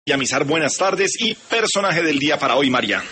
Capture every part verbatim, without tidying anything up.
Yamizar, buenas tardes y personaje del día para hoy, María.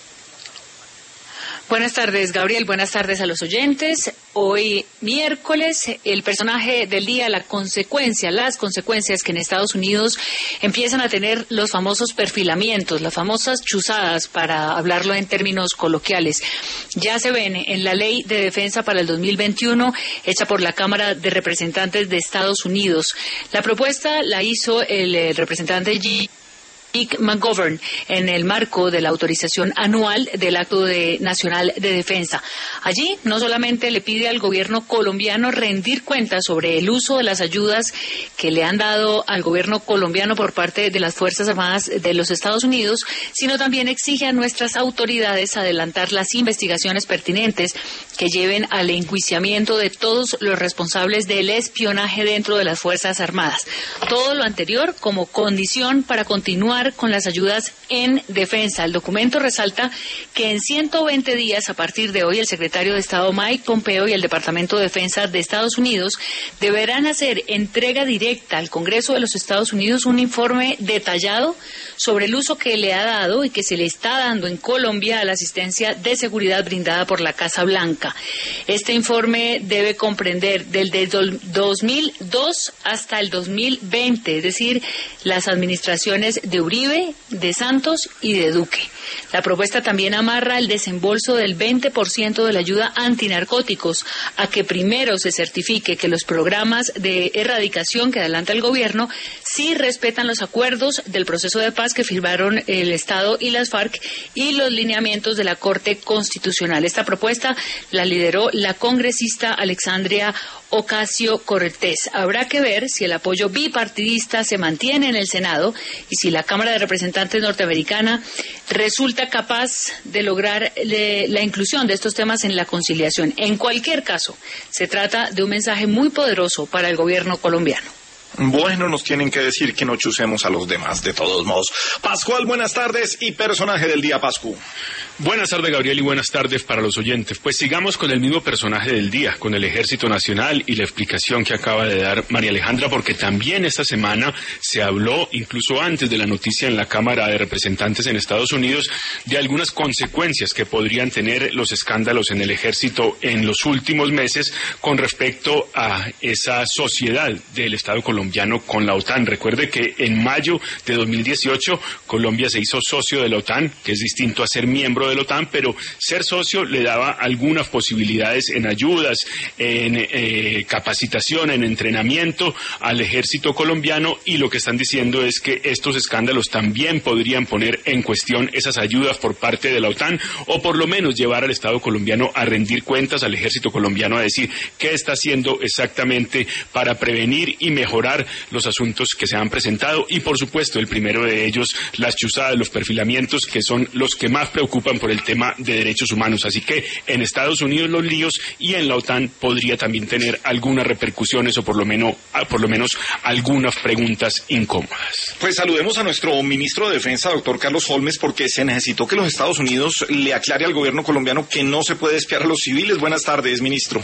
Buenas tardes, Gabriel. Buenas tardes a los oyentes. Hoy, miércoles, el personaje del día, la consecuencia, las consecuencias que en Estados Unidos empiezan a tener los famosos perfilamientos, las famosas chuzadas, para hablarlo en términos coloquiales. Ya se ven en la Ley de Defensa para el dos mil veintiuno, hecha por la Cámara de Representantes de Estados Unidos. La propuesta la hizo el, el representante G. Mick McGovern en el marco de la autorización anual del Acto de Nacional de Defensa. Allí no solamente le pide al gobierno colombiano rendir cuentas sobre el uso de las ayudas que le han dado al gobierno colombiano por parte de las Fuerzas Armadas de los Estados Unidos, sino también exige a nuestras autoridades adelantar las investigaciones pertinentes que lleven al enjuiciamiento de todos los responsables del espionaje dentro de las Fuerzas Armadas. Todo lo anterior como condición para continuar con las ayudas en defensa. El documento resalta que en ciento veinte días a partir de hoy el secretario de Estado Mike Pompeo y el Departamento de Defensa de Estados Unidos deberán hacer entrega directa al Congreso de los Estados Unidos un informe detallado sobre el uso que le ha dado y que se le está dando en Colombia a la asistencia de seguridad brindada por la Casa Blanca. Este informe debe comprender desde el dos mil dos hasta el dos mil veinte, es decir, las administraciones de Uribe, de Santos y de Duque. La propuesta también amarra el desembolso del veinte por ciento de la ayuda antinarcóticos a que primero se certifique que los programas de erradicación que adelanta el gobierno sí respetan los acuerdos del proceso de paz que firmaron el Estado y las FARC y los lineamientos de la Corte Constitucional. Esta propuesta la lideró la congresista Alexandria Ocasio-Cortez. Habrá que ver si el apoyo bipartidista se mantiene en el Senado y si la Cámara de Representantes norteamericana resulta capaz de lograr le, la inclusión de estos temas en la conciliación. En cualquier caso, se trata de un mensaje muy poderoso para el gobierno colombiano. Bueno, nos tienen que decir que no chusemos a los demás, de todos modos. Pascual, buenas tardes y personaje del día, Pascu. Buenas tardes, Gabriel, y buenas tardes para los oyentes. Pues sigamos con el mismo personaje del día, con el Ejército Nacional y la explicación que acaba de dar María Alejandra, porque también esta semana se habló, incluso antes de la noticia en la Cámara de Representantes en Estados Unidos, de algunas consecuencias que podrían tener los escándalos en el Ejército en los últimos meses con respecto a esa sociedad del Estado colombiano con la OTAN. Recuerde que en mayo de dos mil dieciocho Colombia se hizo socio de la OTAN, que es distinto a ser miembro de la OTAN, pero ser socio le daba algunas posibilidades en ayudas, en eh, capacitación, en entrenamiento al ejército colombiano, y lo que están diciendo es que estos escándalos también podrían poner en cuestión esas ayudas por parte de la OTAN, o por lo menos llevar al Estado colombiano a rendir cuentas, al ejército colombiano a decir qué está haciendo exactamente para prevenir y mejorar los asuntos que se han presentado, y por supuesto el primero de ellos, las chuzadas, los perfilamientos, que son los que más preocupan por el tema de derechos humanos. Así que en Estados Unidos los líos, y en la OTAN podría también tener algunas repercusiones, o por lo menos, por lo menos algunas preguntas incómodas. Pues saludemos a nuestro ministro de Defensa, doctor Carlos Holmes, porque se necesitó que los Estados Unidos le aclare al gobierno colombiano que no se puede espiar a los civiles. Buenas tardes, ministro.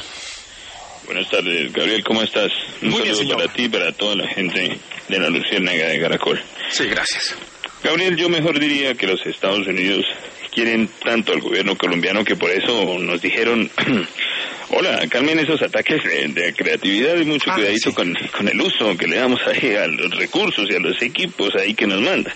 Buenas tardes, Gabriel, ¿cómo estás? Un Muy bien, saludo señor. para ti y para toda la gente de la Luciérnaga de Caracol. Sí, gracias. Gabriel, yo mejor diría que los Estados Unidos quieren tanto al gobierno colombiano que por eso nos dijeron, hola, calmen esos ataques de, de creatividad y mucho ah, cuidadito sí. con, con el uso que le damos ahí a los recursos y a los equipos ahí que nos mandan.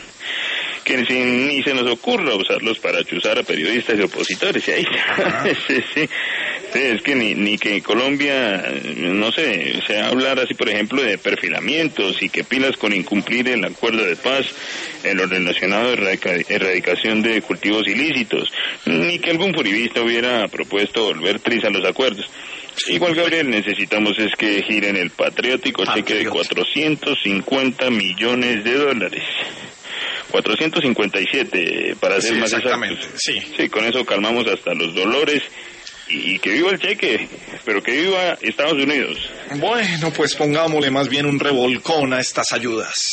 Que si, ni se nos ocurra usarlos para chuzar a periodistas y opositores, y ahí sí, sí. Sí, es que ni, ni que Colombia, no sé, se hablar así, por ejemplo, de perfilamientos y que pilas con incumplir el acuerdo de paz, el orden relacionado de erradica, erradicación de cultivos ilícitos, ni que algún furibista hubiera propuesto volver tris a los acuerdos. Igual, Gabriel, necesitamos es que giren el patriótico cheque de cuatrocientos cincuenta millones de dólares. cuatrocientos cincuenta y siete, para ser Sí, más exactamente, exactos. sí. Sí, con eso calmamos hasta los dolores. Y que viva el cheque, pero que viva Estados Unidos. Bueno, pues pongámosle más bien un revolcón a estas ayudas.